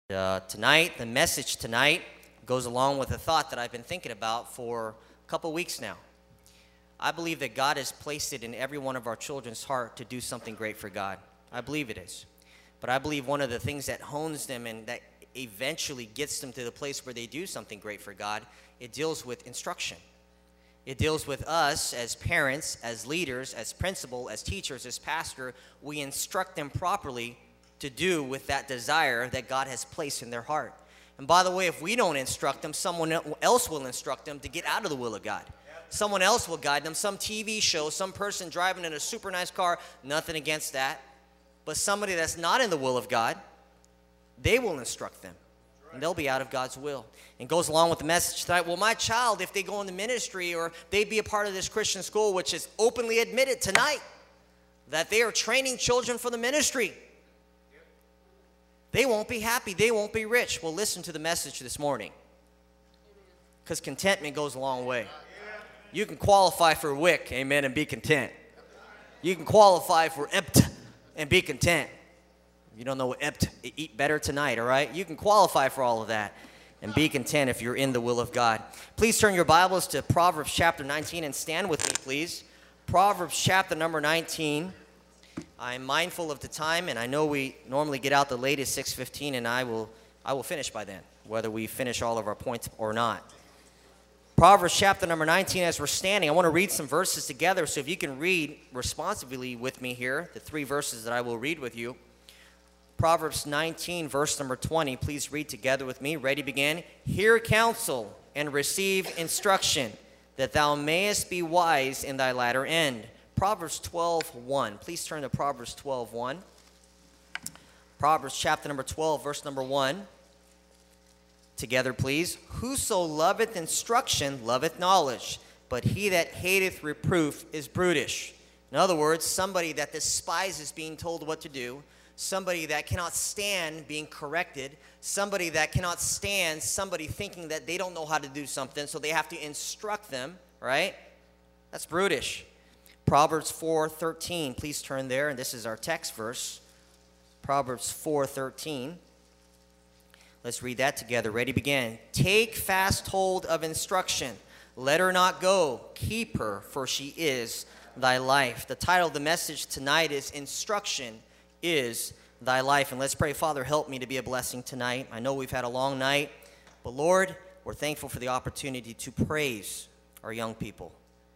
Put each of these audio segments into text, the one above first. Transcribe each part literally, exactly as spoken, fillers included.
Uh, tonight, the message tonight goes along with a thought that I've been thinking about for a couple weeks now. I believe that God has placed it in every one of our children's heart to do something great for God. I believe it is. But I believe one of the things that hones them and that eventually gets them to the place where they do something great for God, it deals with instruction. It deals with us as parents, as leaders, as principal, as teachers, as pastor. We instruct them properly to do with that desire that God has placed in their heart. And by the way, if we don't instruct them, someone else will instruct them to get out of the will of God. Someone else will guide them, some T V show, some person driving in a super nice car, nothing against that. But somebody that's not in the will of God, they will instruct them. And they'll be out of God's will. And goes along with the message tonight, well, my child, if they go into ministry or they be a part of this Christian school, which is openly admitted tonight, that they are training children for the ministry, they won't be happy. They won't be rich. Well, listen to the message this morning. Because contentment goes a long way. You can qualify for W I C, amen, and be content. You can qualify for E P T and be content. If you don't know what E P T, eat better tonight, all right? You can qualify for all of that and be content if you're in the will of God. Please turn your Bibles to Proverbs chapter nineteen and stand with me, please. Proverbs chapter number nineteen. I'm mindful of the time, and I know we normally get out the latest six fifteen, and I will I will finish by then, whether we finish all of our points or not. Proverbs chapter number nineteen, as we're standing, I want to read some verses together, so if you can read responsibly with me here, the three verses that I will read with you. Proverbs nineteen, verse number twenty, please read together with me. Ready, begin. Hear counsel and receive instruction, that thou mayest be wise in thy latter end. Proverbs twelve, one. Please turn to Proverbs twelve, one. Proverbs chapter number twelve, verse number one. Together, please. Whoso loveth instruction loveth knowledge, but he that hateth reproof is brutish. In other words, somebody that despises being told what to do, somebody that cannot stand being corrected, somebody that cannot stand somebody thinking that they don't know how to do something, so they have to instruct them, right? That's brutish. Proverbs four thirteen, please turn there, and this is our text verse. Proverbs four thirteen. Let's read that together. Ready, begin. Take fast hold of instruction. Let her not go. Keep her, for she is thy life. The title of the message tonight is Instruction is Thy Life. And let's pray, Father, help me to be a blessing tonight. I know we've had a long night, but Lord, we're thankful for the opportunity to praise our young people,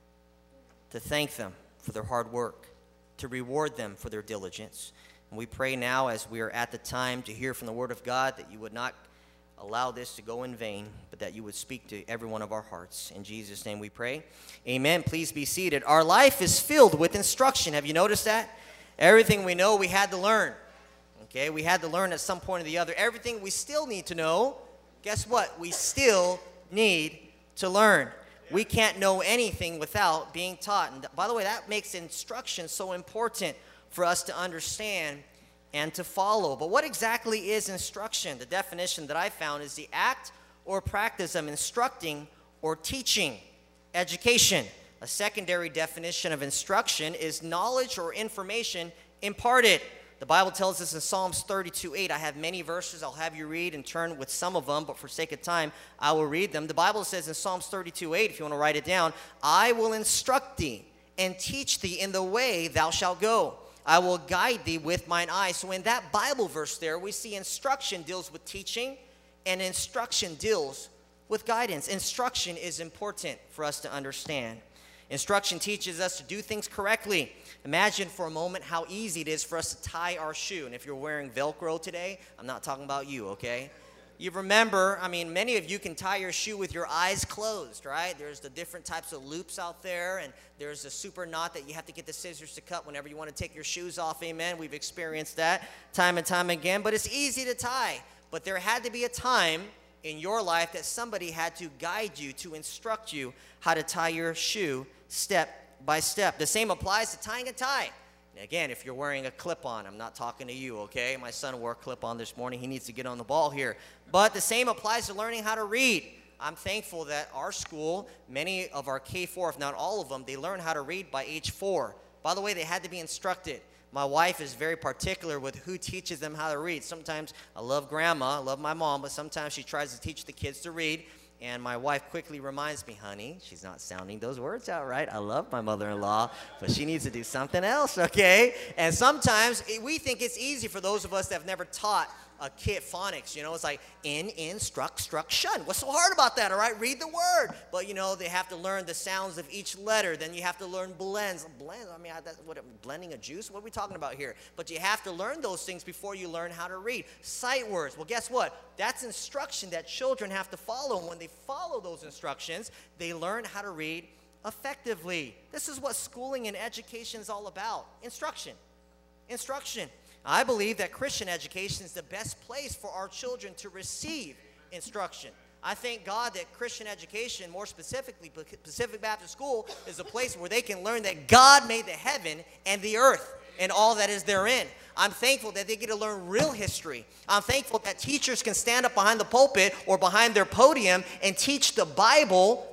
to thank them for their hard work, to reward them for their diligence. And we pray now, as we are at the time to hear from the Word of God, that you would not allow this to go in vain, but that you would speak to every one of our hearts. In Jesus' name we pray. Amen. Please be seated. Our life is filled with instruction. Have you noticed that? Everything we know, we had to learn. Okay, we had to learn at some point or the other. Everything we still need to know, guess what? We still need to learn. We can't know anything without being taught. And by the way, that makes instruction so important for us to understand and to follow. But what exactly is instruction? The definition that I found is the act or practice of instructing or teaching, education. A secondary definition of instruction is knowledge or information imparted. The Bible tells us in Psalms thirty-two eight, I have many verses. I'll have you read and turn with some of them, but for sake of time, I will read them. The Bible says in Psalms thirty-two eight, if you want to write it down, I will instruct thee and teach thee in the way thou shalt go. I will guide thee with mine eye. So in that Bible verse there, we see instruction deals with teaching, and instruction deals with guidance. Instruction is important for us to understand. Instruction teaches us to do things correctly. Imagine for a moment how easy it is for us to tie our shoe. And if you're wearing Velcro today, I'm not talking about you, okay? You remember, I mean, many of you can tie your shoe with your eyes closed, right? There's the different types of loops out there, and there's a super knot that you have to get the scissors to cut whenever you want to take your shoes off, amen? We've experienced that time and time again, but it's easy to tie. But there had to be a time in your life that somebody had to guide you, to instruct you how to tie your shoe step by step. The same applies to tying a tie. Again, if you're wearing a clip-on, I'm not talking to you, okay? My son wore a clip-on this morning. He needs to get on the ball here. But the same applies to learning how to read. I'm thankful that our school, many of our K four, if not all of them, they learn how to read by age four. By the way, they had to be instructed. My wife is very particular with who teaches them how to read. Sometimes I love grandma, I love my mom, but sometimes she tries to teach the kids to read. And my wife quickly reminds me, honey, she's not sounding those words out right. I love my mother-in-law, but she needs to do something else, okay? And sometimes we think it's easy for those of us that have never taught a kid phonics. You know, it's like in, instruct, struction. What's so hard about that, all right? Read the word. But, you know, they have to learn the sounds of each letter. Then you have to learn blends. Blends, I mean, I, that's what, blending a juice? What are we talking about here? But you have to learn those things before you learn how to read. Sight words. Well, guess what? That's instruction that children have to follow. And when they follow those instructions, they learn how to read effectively. This is what schooling and education is all about. Instruction. Instruction. I believe that Christian education is the best place for our children to receive instruction. I thank God that Christian education, more specifically Pacific Baptist School, is a place where they can learn that God made the heaven and the earth and all that is therein. I'm thankful that they get to learn real history. I'm thankful that teachers can stand up behind the pulpit or behind their podium and teach the Bible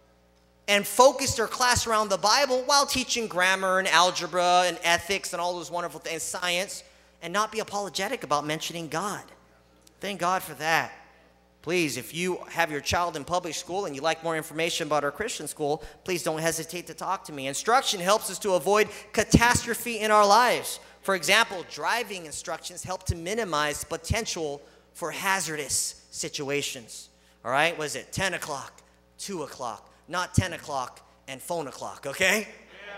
and focus their class around the Bible while teaching grammar and algebra and ethics and all those wonderful things, science, and not be apologetic about mentioning God. Thank God for that. Please, if you have your child in public school and you'd like more information about our Christian school, please don't hesitate to talk to me. Instruction helps us to avoid catastrophe in our lives. For example, driving instructions help to minimize potential for hazardous situations. All right, what is it? ten o'clock, two o'clock, not ten o'clock and phone o'clock, okay?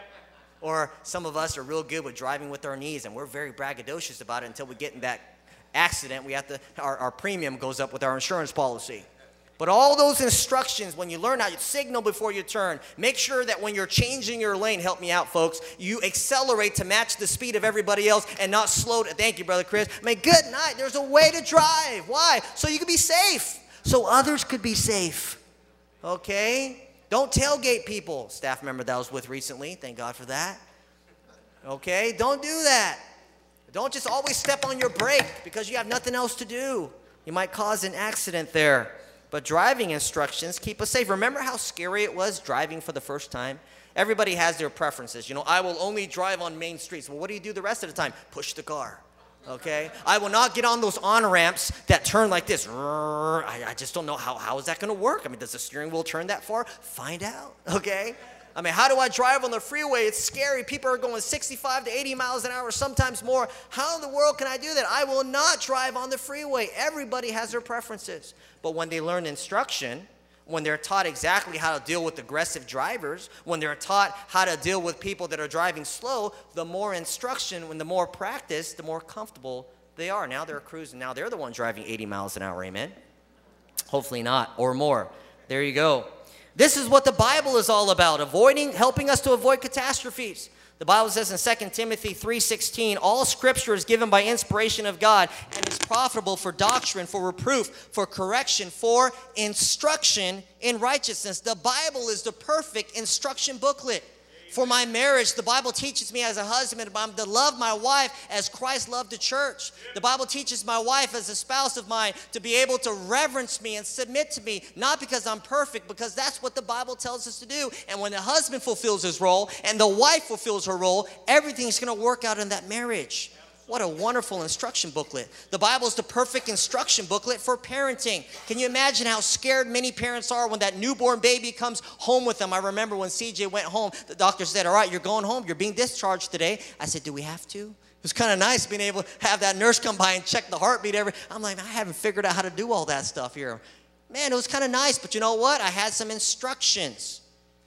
Or some of us are real good with driving with our knees, and we're very braggadocious about it until we get in that accident. We have to, our, our premium goes up with our insurance policy. But all those instructions, when you learn how to signal before you turn, make sure that when you're changing your lane, help me out, folks, you accelerate to match the speed of everybody else and not slow to, thank you, Brother Chris. I mean, good night. There's a way to drive. Why? So you can be safe. So others could be safe. Okay? Don't tailgate people. Staff member that I was with recently. Thank God for that. Okay? Don't do that. Don't just always step on your brake because you have nothing else to do. You might cause an accident there. But driving instructions keep us safe. Remember how scary it was driving for the first time? Everybody has their preferences. You know, I will only drive on main streets. Well, what do you do the rest of the time? Push the car. Okay? I will not get on those on-ramps that turn like this. I, I just don't know how, how is that going to work? I mean, does the steering wheel turn that far? Find out. Okay? I mean, how do I drive on the freeway? It's scary. People are going sixty-five to eighty miles an hour, sometimes more. How in the world can I do that? I will not drive on the freeway. Everybody has their preferences. But when they learn instruction, when they're taught exactly how to deal with aggressive drivers, when they're taught how to deal with people that are driving slow, the more instruction, when the more practice, the more comfortable they are. Now they're cruising. Now they're the one driving eighty miles an hour, amen? Hopefully not, or more. There you go. This is what the Bible is all about, avoiding, helping us to avoid catastrophes. The Bible says in Second Timothy three sixteen, all scripture is given by inspiration of God and is profitable for doctrine, for reproof, for correction, for instruction in righteousness. The Bible is the perfect instruction booklet. For my marriage, the Bible teaches me as a husband, I'm to love my wife as Christ loved the church. The Bible teaches my wife as a spouse of mine to be able to reverence me and submit to me, not because I'm perfect, because that's what the Bible tells us to do. And when the husband fulfills his role and the wife fulfills her role, everything's going to work out in that marriage. What a wonderful instruction booklet. The Bible is the perfect instruction booklet for parenting. Can you imagine how scared many parents are when that newborn baby comes home with them? I remember when C J went home, the doctor said, all right, you're going home. You're being discharged today. I said, do we have to? It was kind of nice being able to have that nurse come by and check the heartbeat. Every. I'm like, I haven't figured out how to do all that stuff here. Man, it was kind of nice, but you know what? I had some instructions.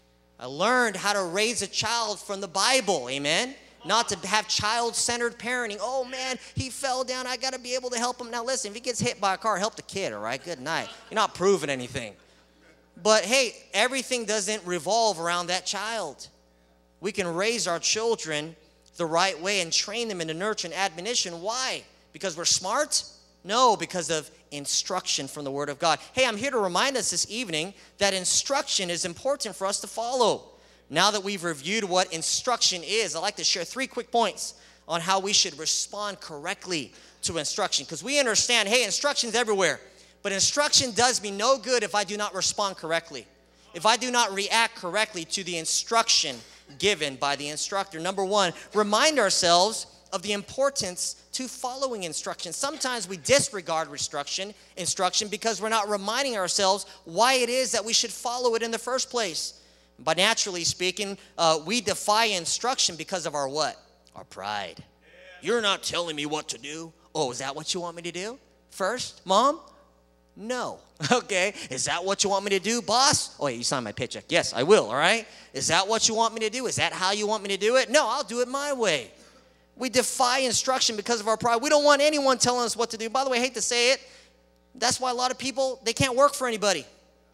I learned how to raise a child from the Bible, amen? Not to have child-centered parenting. Oh, man, he fell down. I got to be able to help him. Now, listen, if he gets hit by a car, help the kid, all right? Good night. You're not proving anything. But, hey, everything doesn't revolve around that child. We can raise our children the right way and train them into nurture and admonition. Why? Because we're smart? No, because of instruction from the Word of God. Hey, I'm here to remind us this evening that instruction is important for us to follow. Now that we've reviewed what instruction is, I'd like to share three quick points on how we should respond correctly to instruction. Because we understand, hey, instruction's everywhere. But instruction does me no good if I do not respond correctly. If I do not react correctly to the instruction given by the instructor. Number one, remind ourselves of the importance to following instruction. Sometimes we disregard instruction, instruction because we're not reminding ourselves why it is that we should follow it in the first place. But naturally speaking, uh, we defy instruction because of our what? Our pride. You're not telling me what to do. Oh, is that what you want me to do? First, Mom? No. Okay. Is that what you want me to do, boss? Oh, yeah, you signed my paycheck. Yes, I will, all right? Is that what you want me to do? Is that how you want me to do it? No, I'll do it my way. We defy instruction because of our pride. We don't want anyone telling us what to do. By the way, I hate to say it, that's why a lot of people, they can't work for anybody.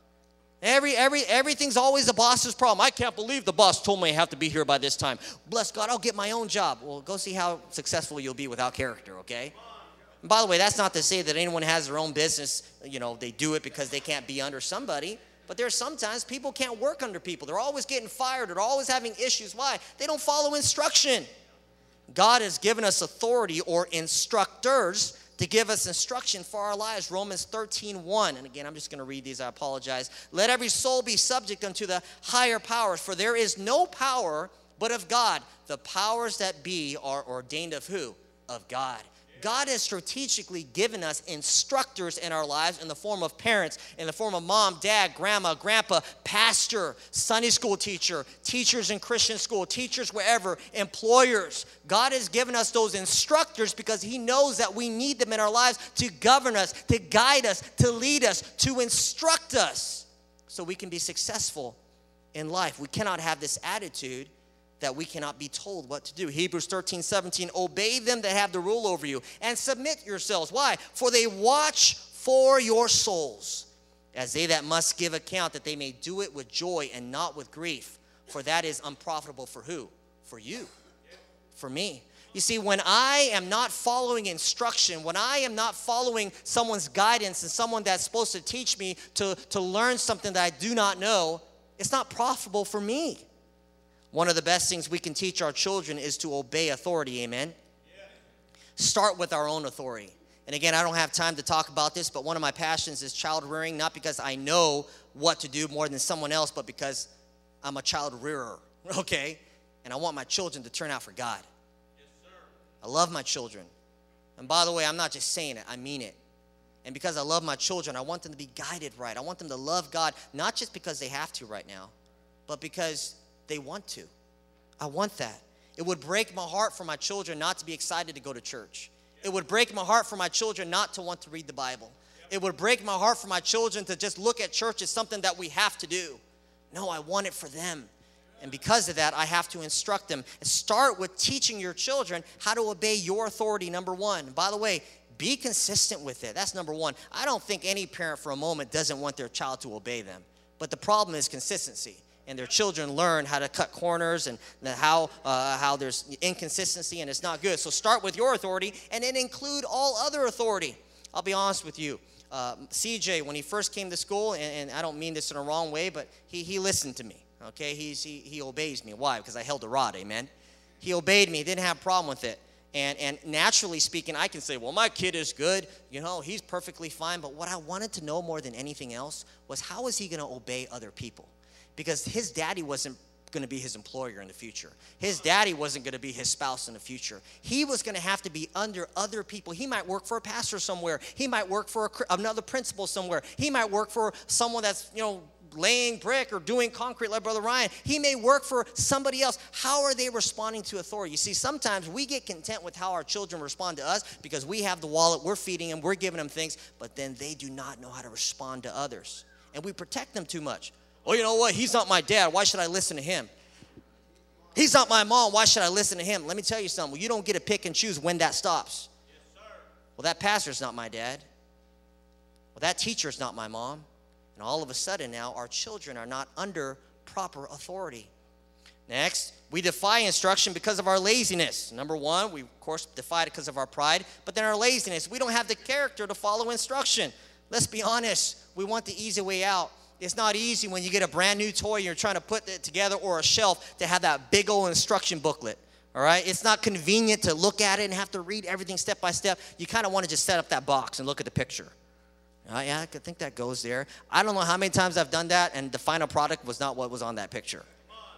Every, every, everything's always the boss's problem. I can't believe the boss told me I have to be here by this time. Bless God, I'll get my own job. Well, go see how successful you'll be without character, okay? And by the way, that's not to say that anyone has their own business. You know, they do it because they can't be under somebody. But there's sometimes people can't work under people. They're always getting fired. They're always having issues. Why? They don't follow instruction. God has given us authority or instructors to give us instruction for our lives. Romans thirteen one. And again, I'm just going to read these. I apologize. Let every soul be subject unto the higher powers, for there is no power but of God. The powers that be are ordained of who? Of God. God has strategically given us instructors in our lives in the form of parents, in the form of mom, dad, grandma, grandpa, pastor, Sunday school teacher, teachers in Christian school, teachers wherever, employers. God has given us those instructors because he knows that we need them in our lives to govern us, to guide us, to lead us, to instruct us so we can be successful in life. We cannot have this attitude that we cannot be told what to do. Hebrews thirteen seventeen, obey them that have the rule over you and submit yourselves. Why? For they watch for your souls, as they that must give account, that they may do it with joy and not with grief. For that is unprofitable for who? For you. For me. You see, when I am not following instruction, when I am not following someone's guidance and someone that's supposed to teach me to, to learn something that I do not know, it's not profitable for me. One of the best things we can teach our children is to obey authority, amen? Yeah. Start with our own authority. And again, I don't have time to talk about this, but one of my passions is child rearing, not because I know what to do more than someone else, but because I'm a child rearer, okay? And I want my children to turn out for God. Yes, sir. I love my children. And by the way, I'm not just saying it, I mean it. And because I love my children, I want them to be guided right. I want them to love God, not just because they have to right now, but because they want to. I want that. It would break my heart for my children not to be excited to go to church. It would break my heart for my children not to want to read the Bible. It would break my heart for my children to just look at church as something that we have to do. No, I want it for them. And because of that, I have to instruct them. Start with teaching your children how to obey your authority, number one. And by the way, be consistent with it. That's number one. I don't think any parent for a moment doesn't want their child to obey them. But the problem is consistency. And their children learn how to cut corners and how, uh, how there's inconsistency and it's not good. So start with your authority and then include all other authority. I'll be honest with you. Uh, C J, when he first came to school, and, and I don't mean this in a wrong way, but he, he listened to me, okay? He's, he, he obeys me. Why? Because I held a rod, amen? He obeyed me. He didn't have a problem with it. And, and naturally speaking, I can say, well, my kid is good. You know, he's perfectly fine. But what I wanted to know more than anything else was how is he going to obey other people? Because his daddy wasn't going to be his employer in the future. His daddy wasn't going to be his spouse in the future. He was going to have to be under other people. He might work for a pastor somewhere. He might work for a, another principal somewhere. He might work for someone that's, you know, laying brick or doing concrete like Brother Ryan. He may work for somebody else. How are they responding to authority? You see, sometimes we get content with how our children respond to us because we have the wallet, we're feeding them, we're giving them things, but then they do not know how to respond to others. And we protect them too much. Oh, you know what? He's not my dad. Why should I listen to him? He's not my mom. Why should I listen to him? Let me tell you something. Well, you don't get to pick and choose when that stops. Yes, sir. Well, that pastor's not my dad. Well, that teacher's not my mom. And all of a sudden now, our children are not under proper authority. Next, we defy instruction because of our laziness. Number one, we, of course, defy it because of our pride. But then our laziness, we don't have the character to follow instruction. Let's be honest. We want the easy way out. It's not easy when you get a brand new toy and you're trying to put it together or a shelf to have that big old instruction booklet, all right? It's not convenient to look at it and have to read everything step by step. You kind of want to just set up that box and look at the picture. Uh, yeah, I could think that goes there. I don't know how many times I've done that and the final product was not what was on that picture.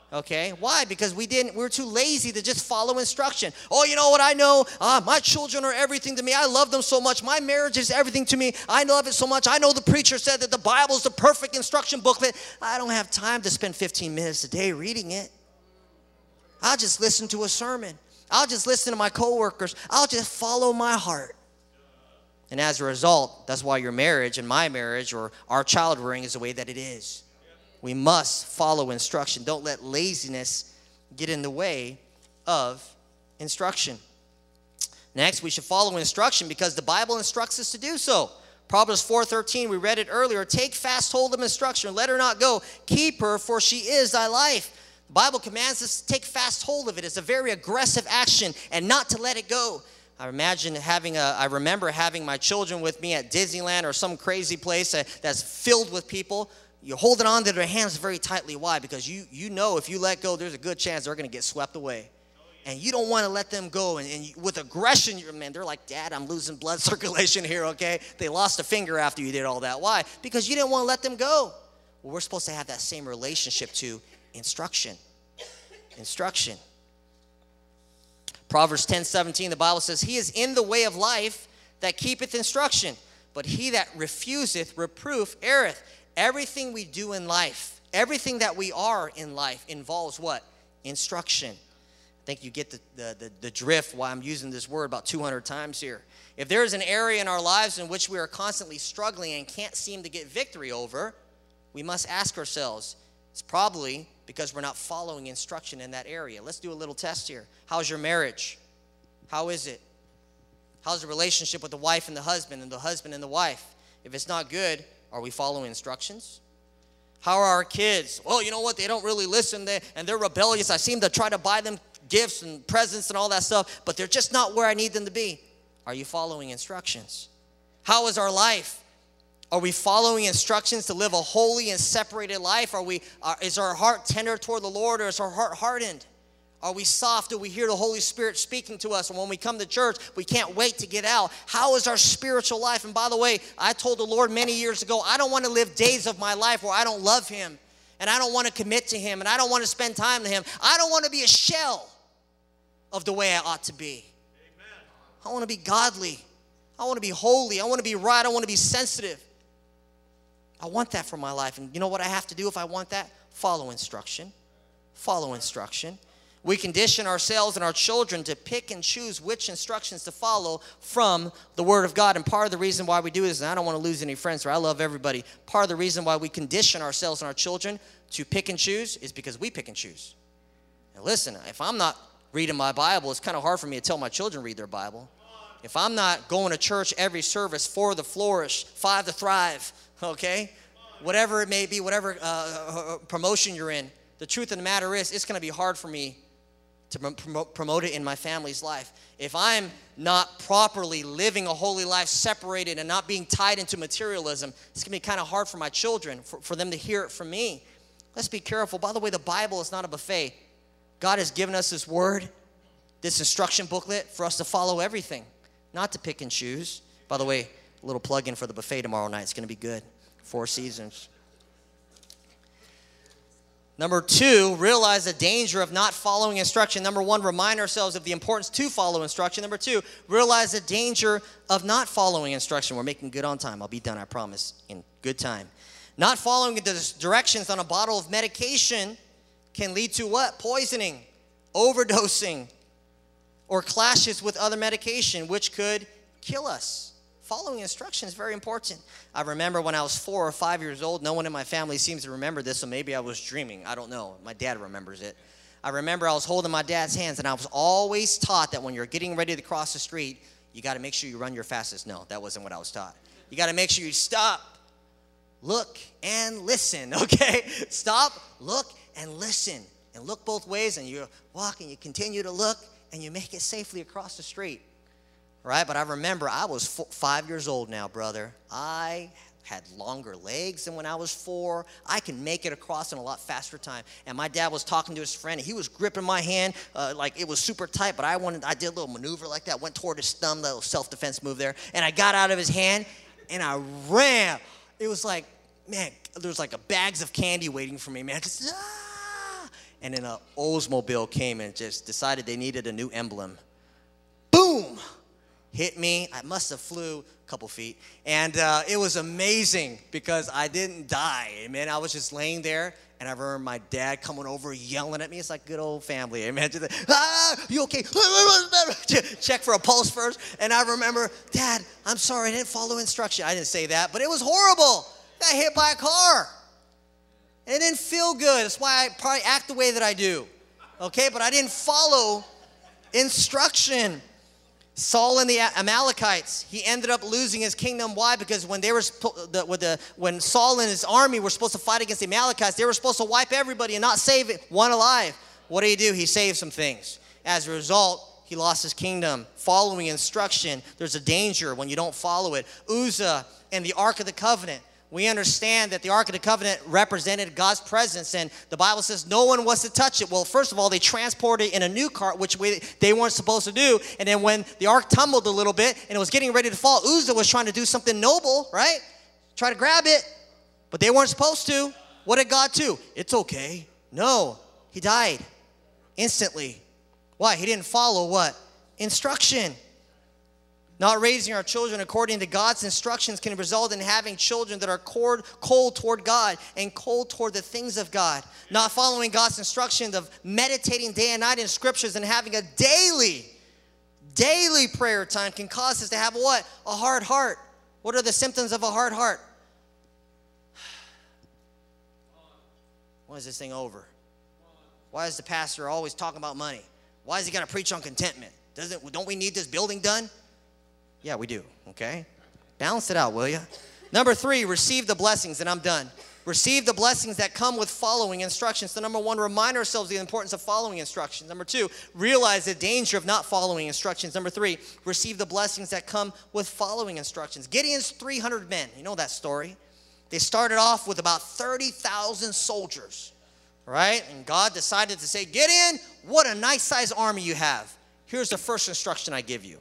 Okay, why? Because we didn't, we were too lazy to just follow instruction. Oh, you know what I know? Uh, my children are everything to me. I love them so much. My marriage is everything to me. I love it so much. I know the preacher said that the Bible is the perfect instruction booklet. I don't have time to spend fifteen minutes a day reading it. I'll just listen to a sermon. I'll just listen to my coworkers. I'll just follow my heart. And as a result, that's why your marriage and my marriage or our child rearing is the way that it is. We must follow instruction. Don't let laziness get in the way of instruction. Next, we should follow instruction because the Bible instructs us to do so. Proverbs four thirteen, we read it earlier. Take fast hold of instruction. Let her not go. Keep her, for she is thy life. The Bible commands us to take fast hold of it. It's a very aggressive action and not to let it go. I imagine having a, I remember having my children with me at Disneyland or some crazy place that's filled with people. You're holding on to their hands very tightly. Why? Because you you know if you let go, there's a good chance they're going to get swept away. And you don't want to let them go. And, and you, with aggression, you're, man, they're like, Dad, I'm losing blood circulation here, okay? They lost a finger after you did all that. Why? Because you didn't want to let them go. Well, we're supposed to have that same relationship to instruction. Instruction. Proverbs ten seventeen, the Bible says, He is in the way of life that keepeth instruction, but he that refuseth reproof erreth. Everything we do in life, everything that we are in life involves what? Instruction. I think you get the, the, the, the drift why I'm using this word about two hundred times here. If there is an area in our lives in which we are constantly struggling and can't seem to get victory over, we must ask ourselves, it's probably because we're not following instruction in that area. Let's do a little test here. How's your marriage? How is it? How's the relationship with the wife and the husband and the husband and the wife? If it's not good, are we following instructions? How are our kids? Well, you know what? They don't really listen, they, and they're rebellious. I seem to try to buy them gifts and presents and all that stuff, but they're just not where I need them to be. Are you following instructions? How is our life? Are we following instructions to live a holy and separated life? Are we? Uh, is our heart tender toward the Lord, or is our heart hardened? Are we soft? Do we hear the Holy Spirit speaking to us? And when we come to church, we can't wait to get out. How is our spiritual life? And by the way, I told the Lord many years ago, I don't want to live days of my life where I don't love Him. And I don't want to commit to Him. And I don't want to spend time with Him. I don't want to be a shell of the way I ought to be. Amen. I want to be godly. I want to be holy. I want to be right. I want to be sensitive. I want that for my life. And you know what I have to do if I want that? Follow instruction. Follow instruction. We condition ourselves and our children to pick and choose which instructions to follow from the Word of God. And part of the reason why we do this, and I don't want to lose any friends here, I love everybody. Part of the reason why we condition ourselves and our children to pick and choose is because we pick and choose. Now listen, if I'm not reading my Bible, it's kind of hard for me to tell my children to read their Bible. If I'm not going to church every service, four to flourish, five to thrive, okay? Whatever it may be, whatever uh, promotion you're in, the truth of the matter is it's going to be hard for me to promote, promote it in my family's life. If I'm not properly living a holy life, separated and not being tied into materialism, it's going to be kind of hard for my children, for, for them to hear it from me. Let's be careful. By the way, the Bible is not a buffet. God has given us His Word, this instruction booklet for us to follow everything, not to pick and choose. By the way, a little plug-in for the buffet tomorrow night. It's going to be good. Four Seasons. Number two, realize the danger of not following instruction. Number one, remind ourselves of the importance to follow instruction. Number two, realize the danger of not following instruction. We're making good on time. I'll be done, I promise, in good time. Not following the directions on a bottle of medication can lead to what? Poisoning, overdosing, or clashes with other medication, which could kill us. Following instructions is very important. I remember when I was four or five years old, no one in my family seems to remember this, so maybe I was dreaming. I don't know. My dad remembers it. I remember I was holding my dad's hands, and I was always taught that when you're getting ready to cross the street, you got to make sure you run your fastest. No, that wasn't what I was taught. You got to make sure you stop, look, and listen, okay? Stop, look, and listen. And look both ways, and you walk, and you continue to look, and you make it safely across the street. Right? But I remember I was four, five years old now, brother. I had longer legs than when I was four. I can make it across in a lot faster time. And my dad was talking to his friend, and he was gripping my hand uh, like it was super tight, but I wanted, I did a little maneuver like that, went toward his thumb, that little self-defense move there, and I got out of his hand, and I ran. It was like, man, there was like a bags of candy waiting for me, man. Just, ah! and then an Oldsmobile came and just decided they needed a new emblem. Boom! Hit me. I must have flew a couple feet. And uh, it was amazing because I didn't die. Amen. I was just laying there, and I remember my dad coming over yelling at me. It's like good old family. Amen. Just, ah, you okay? Check for a pulse first. And I remember, Dad, I'm sorry. I didn't follow instruction. I didn't say that, but it was horrible. I got hit by a car. And it didn't feel good. That's why I probably act the way that I do. Okay, but I didn't follow instruction. Saul and the Amalekites, he ended up losing his kingdom. Why? Because when they were the, with the, when Saul and his army were supposed to fight against the Amalekites, they were supposed to wipe everybody and not save one alive. What did he do? He saved some things. As a result, he lost his kingdom. Following instruction, there's a danger when you don't follow it. Uzzah and the Ark of the Covenant. We understand that the Ark of the Covenant represented God's presence, and the Bible says no one was to touch it. Well, first of all, they transported it in a new cart, which we, they weren't supposed to do. And then when the ark tumbled a little bit and it was getting ready to fall, Uzzah was trying to do something noble, right? Try to grab it, but they weren't supposed to. What did God do? It's okay. No, he died instantly. Why? He didn't follow what? Instruction. Not raising our children according to God's instructions can result in having children that are cold, cold toward God and cold toward the things of God. Not following God's instructions of meditating day and night in scriptures and having a daily, daily prayer time can cause us to have what? A hard heart. What are the symptoms of a hard heart? When is this thing over? Why is the pastor always talking about money? Why is he got to preach on contentment? Doesn't, don't we need this building done? Yeah, we do, okay? Balance it out, will you? Number three, receive the blessings, and I'm done. Receive the blessings that come with following instructions. So number one, remind ourselves of the importance of following instructions. Number two, realize the danger of not following instructions. Number three, receive the blessings that come with following instructions. Gideon's three hundred men, you know that story. They started off with about thirty thousand soldiers, right? And God decided to say, Gideon, what a nice sized army you have. Here's the first instruction I give you.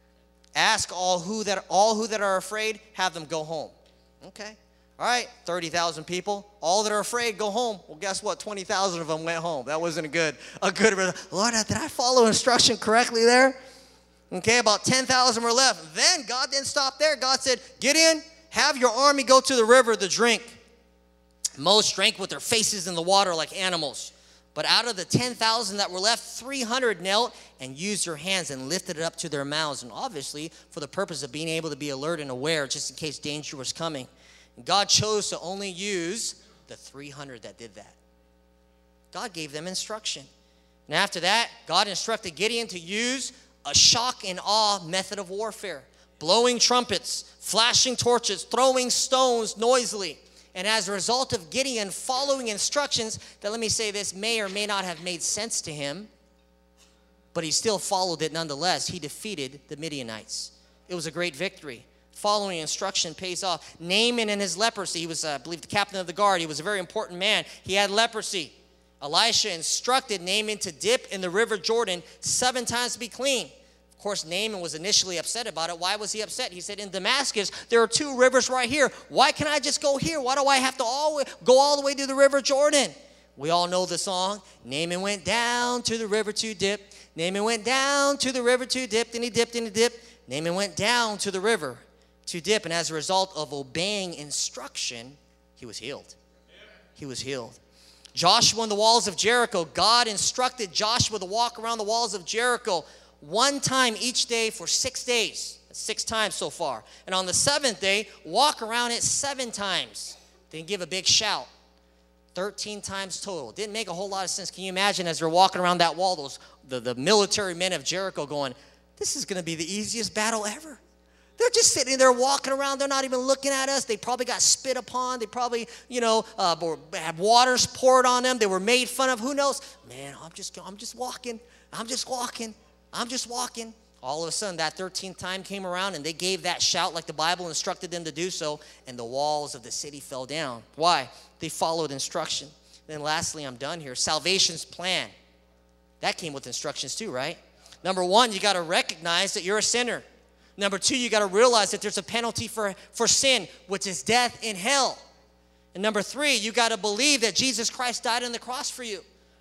Ask all who that all who that are afraid, have them go home. Okay. All right, thirty thousand people. All that are afraid, go home. Well, guess what? twenty thousand of them went home. That wasn't a good, a good, Lord, did I follow instruction correctly there? Okay, about ten thousand were left. Then God didn't stop there. God said, Gideon, have your army go to the river to drink. Most drank with their faces in the water like animals. But out of the ten thousand that were left, three hundred knelt and used their hands and lifted it up to their mouths. And obviously, for the purpose of being able to be alert and aware, just in case danger was coming. And God chose to only use the three hundred that did that. God gave them instruction. And after that, God instructed Gideon to use a shock and awe method of warfare. Blowing trumpets, flashing torches, throwing stones noisily. And as a result of Gideon following instructions that, let me say this, may or may not have made sense to him, but he still followed it nonetheless. He defeated the Midianites. It was a great victory. Following instruction pays off. Naaman and his leprosy, he was, uh, I believe, the captain of the guard. He was a very important man. He had leprosy. Elisha instructed Naaman to dip in the river Jordan seven times to be clean. Of course, Naaman was initially upset about it. Why was he upset? He said, in Damascus, there are two rivers right here. Why can't I just go here? Why do I have to always go all the way to the river Jordan? We all know the song. Naaman went down to the river to dip. Naaman went down to the river to dip. And he dipped and he dipped. Naaman went down to the river to dip. And as a result of obeying instruction, he was healed. He was healed. Joshua on the walls of Jericho. God instructed Joshua to walk around the walls of Jericho one time each day for six days. That's six times so far. And on the seventh day, walk around it seven times. Then give a big shout. thirteen times total. Didn't make a whole lot of sense. Can you imagine as they're walking around that wall, those the, the military men of Jericho going, this is going to be the easiest battle ever. They're just sitting there walking around. They're not even looking at us. They probably got spit upon. They probably, you know, uh, had waters poured on them. They were made fun of. Who knows? Man, I'm just, I'm just walking. I'm just walking. I'm just walking. All of a sudden, that thirteenth time came around, and they gave that shout like the Bible instructed them to do so, and the walls of the city fell down. Why? They followed instruction. Then lastly, I'm done here. Salvation's plan. That came with instructions too, right? Number one, you got to recognize that you're a sinner. Number two, you got to realize that there's a penalty for, for sin, which is death in hell. And number three, you got to believe that Jesus Christ died on the cross for you.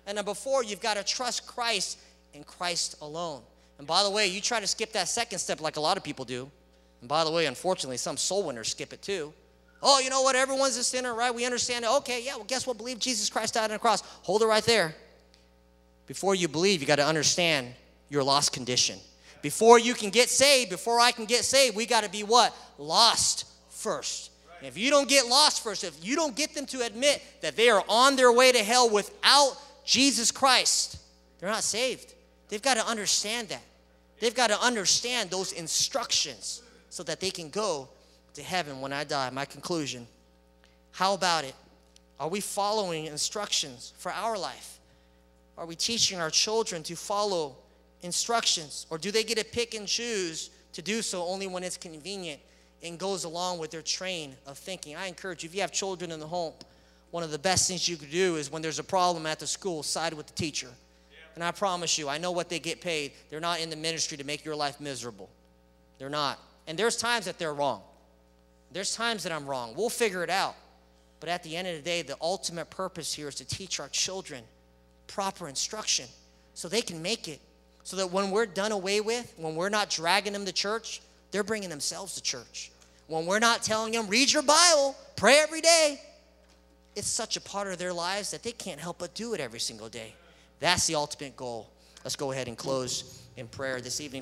And number four, you've got to trust Christ and Christ alone. And by the way, you try to skip that second step like a lot of people do. And by the way, unfortunately, some soul winners skip it too. Oh, you know what? Everyone's a sinner, right? We understand it. Okay, yeah, well, guess what? Believe Jesus Christ died on the cross. Hold it right there. Before you believe, you got to understand your lost condition. Before you can get saved, before I can get saved, we got to be what? Lost first. And if you don't get lost first, if you don't get them to admit that they are on their way to hell without Jesus Christ, they're not saved. They've got to understand that. They've got to understand those instructions so that they can go to heaven when I die. My conclusion, how about it? Are we following instructions for our life? Are we teaching our children to follow instructions? Or do they get to pick and choose to do so only when it's convenient and goes along with their train of thinking? I encourage you, if you have children in the home, one of the best things you could do is when there's a problem at the school, side with the teacher. And I promise you, I know what they get paid. They're not in the ministry to make your life miserable. They're not. And there's times that they're wrong. There's times that I'm wrong. We'll figure it out. But at the end of the day, the ultimate purpose here is to teach our children proper instruction so they can make it. So that when we're done away with, when we're not dragging them to church, they're bringing themselves to church. When we're not telling them, read your Bible, pray every day, it's such a part of their lives that they can't help but do it every single day. That's the ultimate goal. Let's go ahead and close in prayer this evening.